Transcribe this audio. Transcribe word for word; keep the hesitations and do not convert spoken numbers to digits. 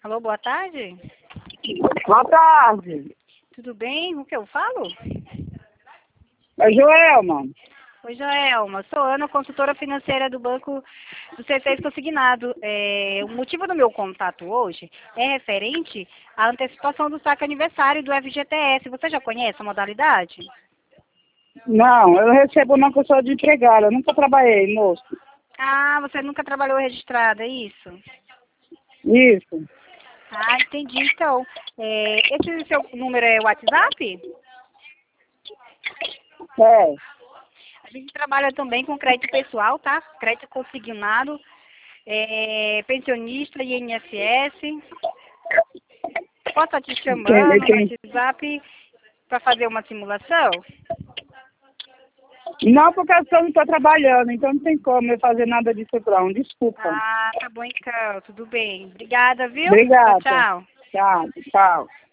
Alô, boa tarde. Boa tarde. Tudo bem? O que eu falo? É Joelma. Oi, Joelma. Sou Ana, consultora financeira do Banco do C seis Consignado. É, o motivo do meu contato hoje é referente à antecipação do saque aniversário do F G T S. Você já conhece a modalidade? Não, eu recebo não que eu sou de empregada. Eu nunca trabalhei, moço. Ah, você nunca trabalhou registrada, é isso? Isso. Ah, entendi. Então, é, esse seu número é o WhatsApp? É. A gente trabalha também com crédito pessoal, tá? Crédito consignado, é, pensionista, I N S S. Posso estar te chamando Quem, no quem... WhatsApp para fazer uma simulação? Não, porque eu não estou trabalhando, então não tem como eu fazer nada disso não. Desculpa. Ah, tá bom então, tudo bem. Obrigada, viu? Obrigada. Tchau, tchau. Tchau, tchau.